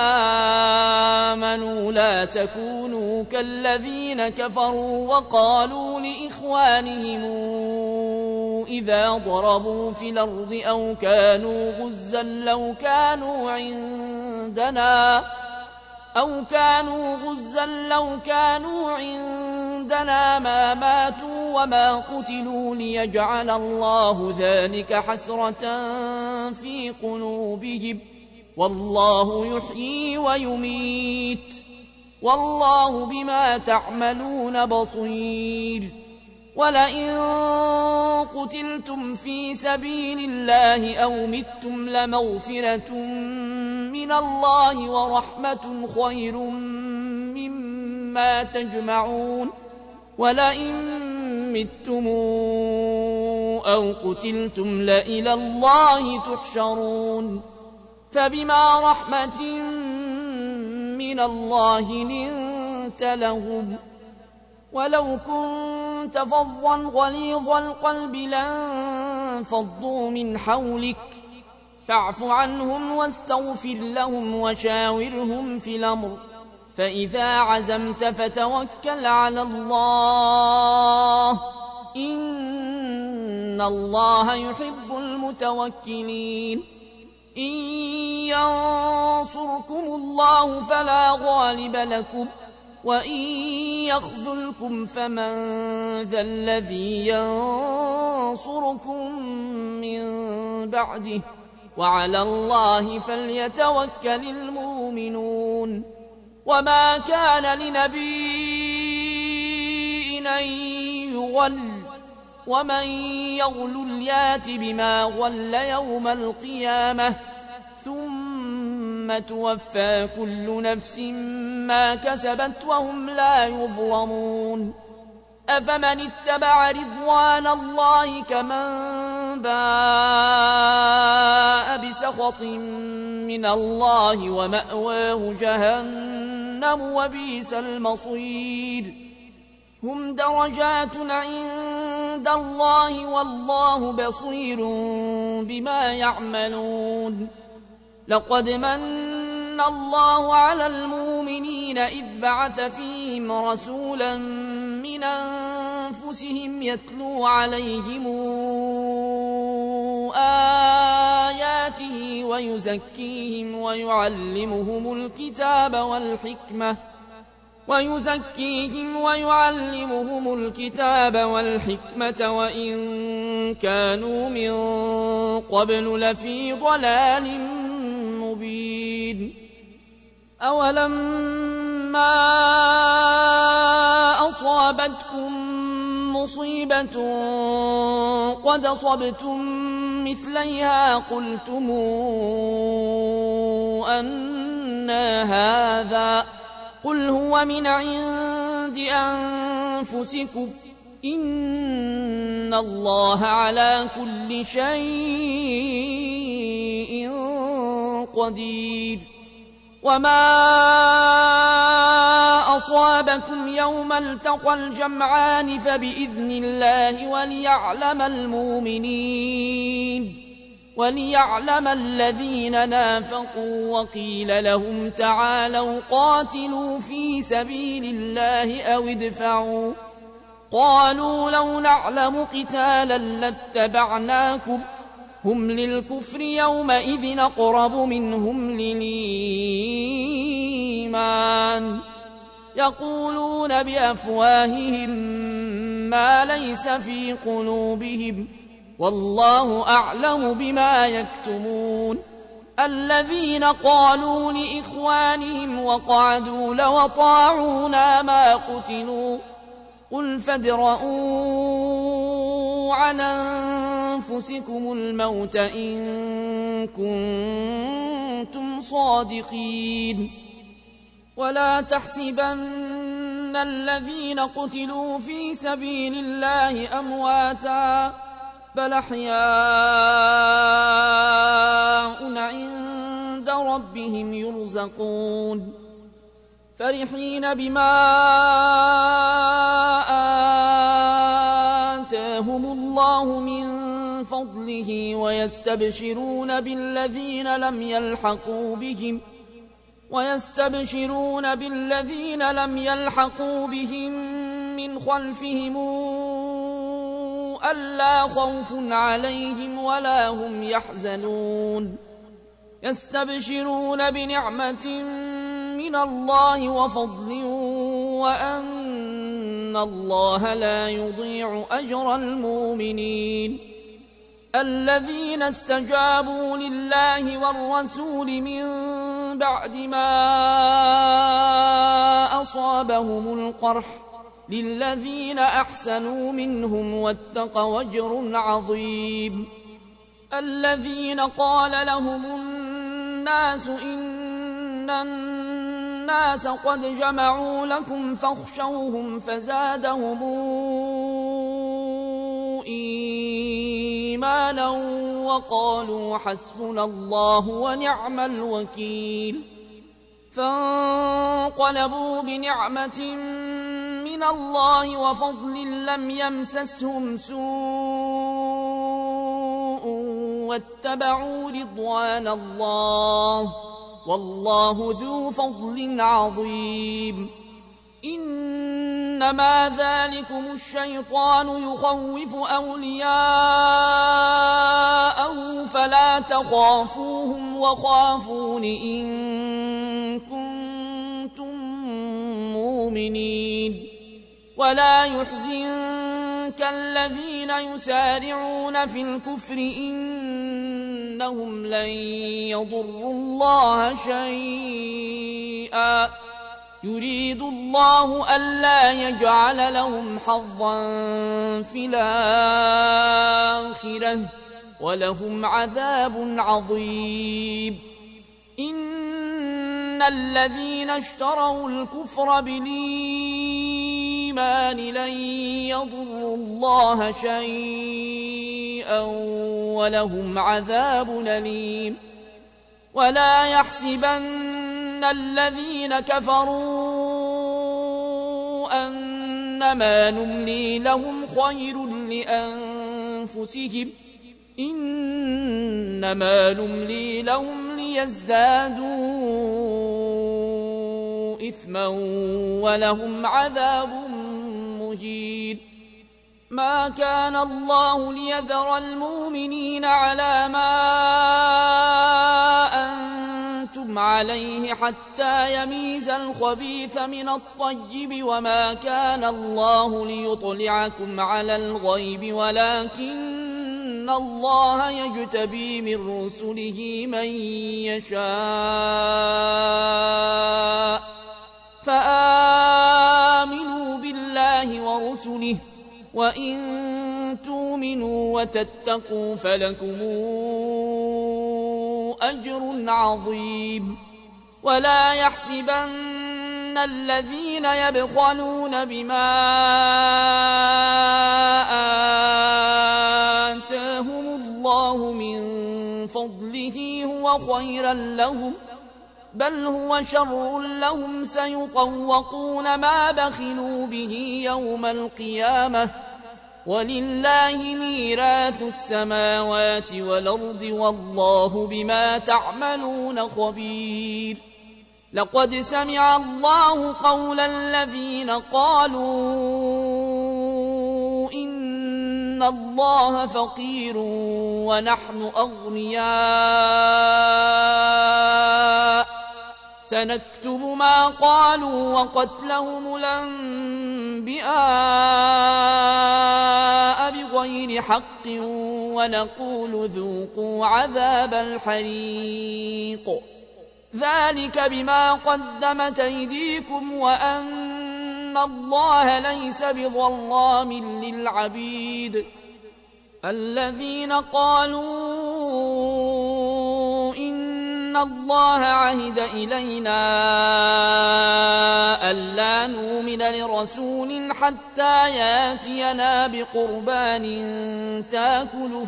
آمنوا لا تكونوا كالذين كفروا وقالوا لإخوانهم إذا ضربوا في الأرض أو كانوا غزا لو كانوا عندنا أو كانوا غزا لو كانوا عندنا ما ماتوا وما قتلوا ليجعل الله ذلك حسرة في قلوبهم والله يحيي ويميت والله بما تعملون بصير ولئن قتلتم في سبيل الله أو متم لمغفرة من الله ورحمة خير مما تجمعون ولئن متم أو قتلتم لإلى الله تحشرون فبما رحمة من الله لنت لهم ولو كنت فظا غليظ القلب لانفضوا من حولك فاعف عنهم واستغفر لهم وشاورهم في الأمر فإذا عزمت فتوكل على الله إن الله يحب المتوكلين إن ينصركم الله فلا غالب لكم وإن يخذلكم فمن ذا الذي ينصركم من بعده وعلى الله فليتوكل المؤمنون وما كان لنبي أن يغل ومن يغل يات بما غل يوم القيامة ثم توفى كل نفس ما كسبت وهم لا يظلمون أفمن اتبع رضوان الله كمن باء بسخط من الله ومأواه جهنم وبئس المصير هم درجات عند الله والله بصير بما يعملون لقد من الله على المؤمنين إذ بعث فيهم رسولا من أنفسهم يتلو عليهم آياته ويزكيهم ويعلمهم الكتاب والحكمة ويزكيهم ويعلمهم الكتاب والحكمة وإن كانوا من قبل لفي ضلال مبين. أولما أصابتكم مصيبة قد أصبتم مثليها قلتم أنى هذا قل هو من عند أنفسكم إن الله على كل شيء قدير. وما أصابكم يوم التقى الجمعان فبإذن الله وليعلم المؤمنين وليعلم الذين نافقوا. وقيل لهم تعالوا قاتلوا في سبيل الله أو ادفعوا قالوا لو نعلم قتالا لاتبعناكم هم للكفر يومئذ أقرب منهم للإيمان يقولون بأفواههم ما ليس في قلوبهم والله أعلم بما يكتمون. الذين قالوا لإخوانهم وقعدوا لو أطاعونا ما قتلوا قل فادرءوا عن أنفسكم الموت إن كنتم صادقين. ولا تحسبن الذين قتلوا في سبيل الله أمواتا بل أحياء عند ربهم يرزقون فرحين بما آتاهم الله من فضله ويستبشرون بالذين لم يلحقوا بهم ويستبشرون بالذين لم يلحقوا بهم من خلفهم ألا خوف عليهم ولا هم يحزنون يستبشرون بنعمة من الله وفضل وأن الله لا يضيع أجر المؤمنين. الذين استجابوا لله والرسول من بعد ما أصابهم القرح للذين أحسنوا منهم واتقوا أجر عظيم. الذين قال لهم الناس إن الناس قد جمعوا لكم فاخشوهم فزادهم إيمانا وقالوا حسبنا الله ونعم الوكيل. فانقلبوا بنعمة من الله وفضل لم يمسسهم سوء واتبعوا رضوان الله والله ذو فضل عظيم. إنما ذلكم الشيطان يخوف أولياءه فلا تخافوهم وخافون إن كنتم مؤمنين. ولا يحزنك الذين يسارعون في الكفر إنهم لن يضروا الله شيئا يريد الله ألا يجعل لهم حظا في الآخرة ولهم عذاب عظيم. إن الذين اشتروا الكفر بالإيمان لن يضروا الله شيئا ولهم عذاب أليم. ولا يحسبن الذين كفروا أنما نملي لهم خير لأنفسهم إنما نملي لهم ليزدادوا إثما ولهم عذاب مهين. ما كان الله ليذر المؤمنين على ما أنتم عليه حتى يميز الخبيث من الطيب، وما كان الله ليطلعكم على الغيب ولكن الله يجتبي من رسله من يشاء، فآمنوا بالله ورسله، وإن تؤمنوا وتتقوا فلكم أجر عظيم. ولا يحسبن الذين يبخلون بما آتاهم الله من فضله هو خيرا لهم، بل هو شر لهم، سيطوقون ما بخلوا به يوم القيامة، ولله ميراث السماوات والأرض والله بما تعملون خبير. لقد سمع الله قول الذين قالوا إن الله فقير ونحن أغنياء، سنكتب ما قالوا وقتلهم الأنبياء بغير حق ونقول ذوقوا عذاب الحريق، ذلك بما قدمت أيديكم وأن الله ليس بظلام للعبيد. الذين قالوا إن الله عهد إلينا ألا نؤمن لرسول حتى ياتينا بقربان تاكله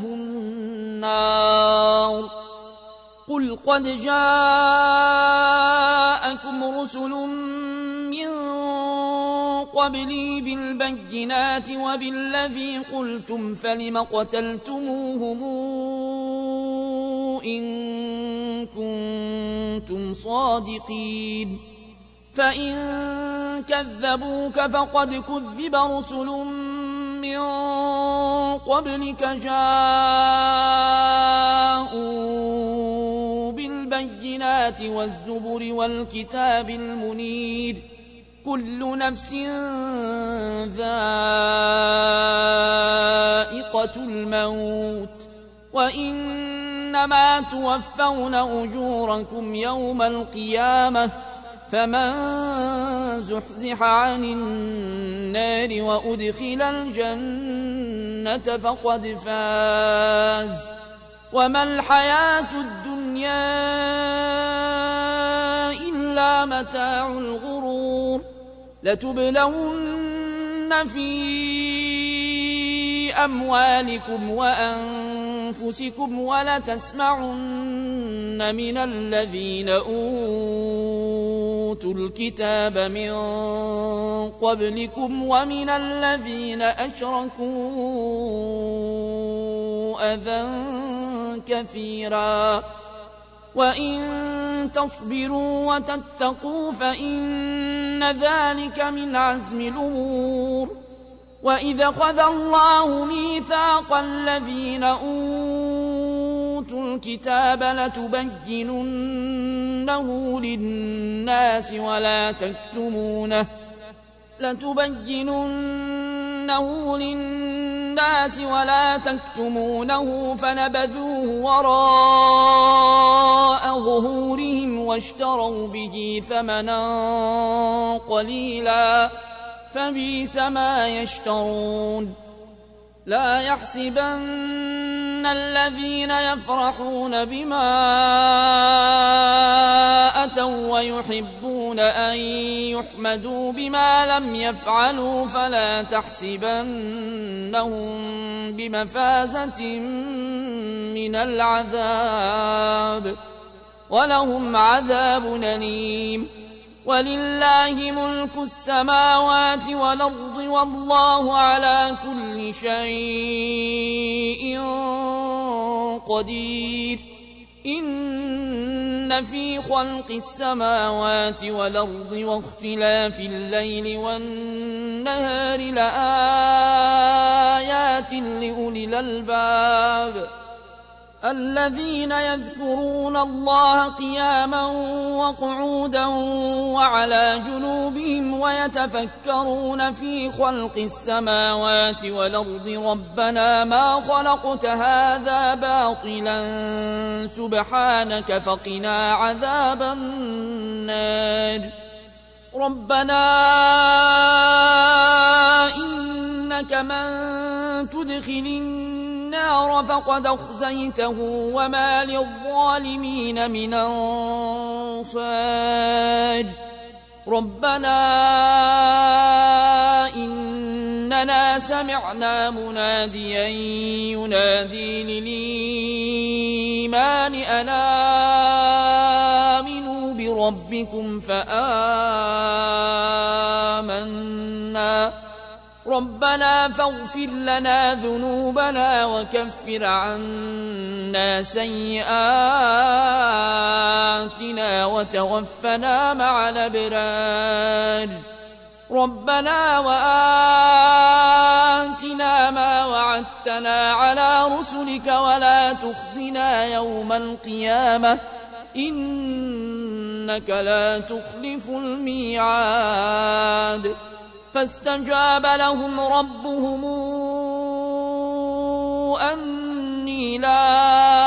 النار، قل قد جاءكم رسل من قبلي بالبينات وبالذي قلتم فلم قتلتموهم إن كنتم صادقين، فإن كذبوك فقد كذب رسل من قبلك جاءوا بالبينات والزبر والكتاب المنير، كل نفس ذائقة الموت، وإنما توفون أجوركم يوم القيامة، فمن زحزح عن النار وأدخل الجنة فقد فاز، وما الحياة الدنيا إلا متاع الغرور. لتبلون في أموالكم وأنفسكم ولتسمعن من الذين أوتوا الكتاب من قبلكم ومن الذين أشركوا أذى كثيرا، وإن تصبروا وتتقوا فإن ذلك من عزم الأمور. وإذا أخذ الله ميثاق الذين أوتوا الكتاب لتبيننه للناس ولا تكتمونه لتبيننه للناس ولا تكتمونه فنبذوه وراء ظهورهم واشتروا به ثمنا قليلا فبئس ما يشترون. لا يحسبن الذين يفرحون بما أتوا ويحبون أن يحمدوا بما لم يفعلوا فلا تحسبنهم بمفازة من العذاب، ولهم عذاب أليم. ولله ملك السماوات والأرض والله على كل شيء قدير. إن إن في خلق السماوات والأرض واختلاف الليل والنهار لآيات لأولي الألباب الذين يذكرون الله قياما وقعودا وعلى جنوبهم ويتفكرون في خلق السماوات والأرض ربنا ما خلقت هذا باطلا سبحانك فقنا عذاب النار ربنا إنك من تدخل النار فقد أخزيته وما للظالمين من أنصار ربنا إننا سمعنا مناديا ينادي للإيمان أن آمنوا بربكم فآمنا ربنا فاغفر لنا ذنوبنا وكفر عنا سيئاتنا وتوفنا مع الأبرار ربنا وآتنا ما وعدتنا على رسلك ولا تخزنا يوم القيامة إنك لا تخلف الميعاد فاستجاب لهم ربهم أني لا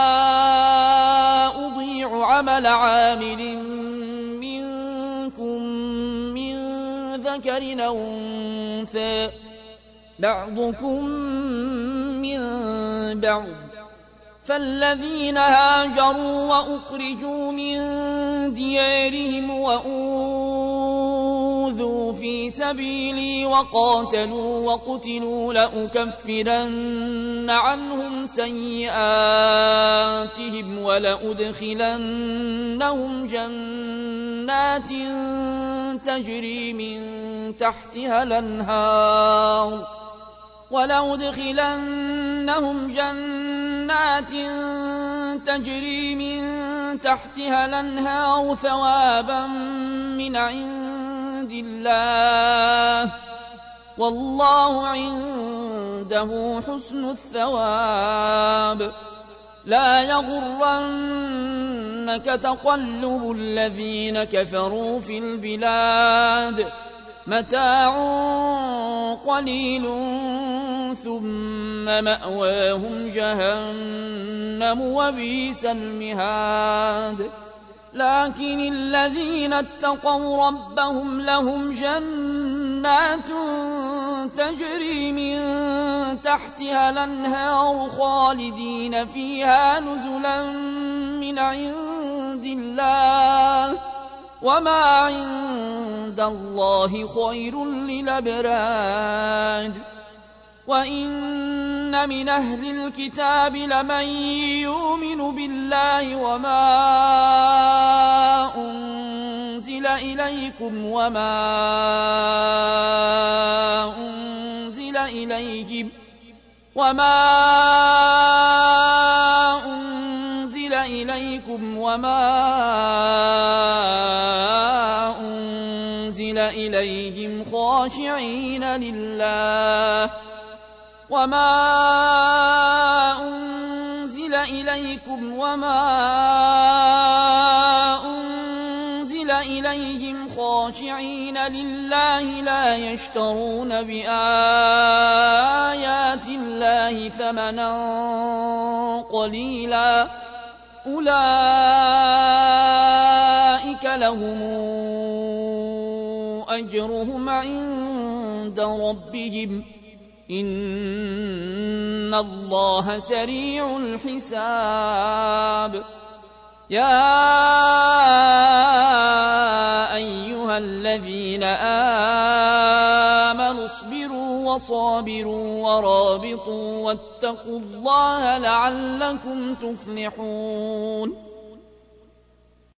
أضيع عمل عامل منكم من ذكر أو أنثى بعضكم من بعض فالذين هاجروا وأخرجوا من ديارهم وأوذوا في سبيلي وقاتلوا وقتلوا لأكفرن عنهم سيئاتهم ولأدخلنهم جنات تجري من تحتها الأنهار ولأدخلنهم جنات تجري من تحتها الأنهار ثوابا من عند الله والله عنده حسن الثواب لا يغرنك تقلب الذين كفروا في البلاد متاع قليل ثم مأواهم جهنم وبئس المهاد لكن الذين اتقوا ربهم لهم جنات تجري من تحتها الأنهار خالدين فيها نزلا من عند الله وما عند الله خير للأبرار وإن من أهل الكتاب لمن يؤمن بالله وما أنزل إليكم وما أنزل إليهم وما أنزل إليكم وما أنزل إليهم خاشعين لله وما أنزل إليكم وما أنزل إليهم خاشعين لله لا يشترون بآيات الله ثمنا قليلا أولئك لهم أجرهم عند ربهم إن الله سريع الحساب يا أيها الذين آمنوا اصبروا وصابروا ورابطوا واتقوا الله لعلكم تفلحون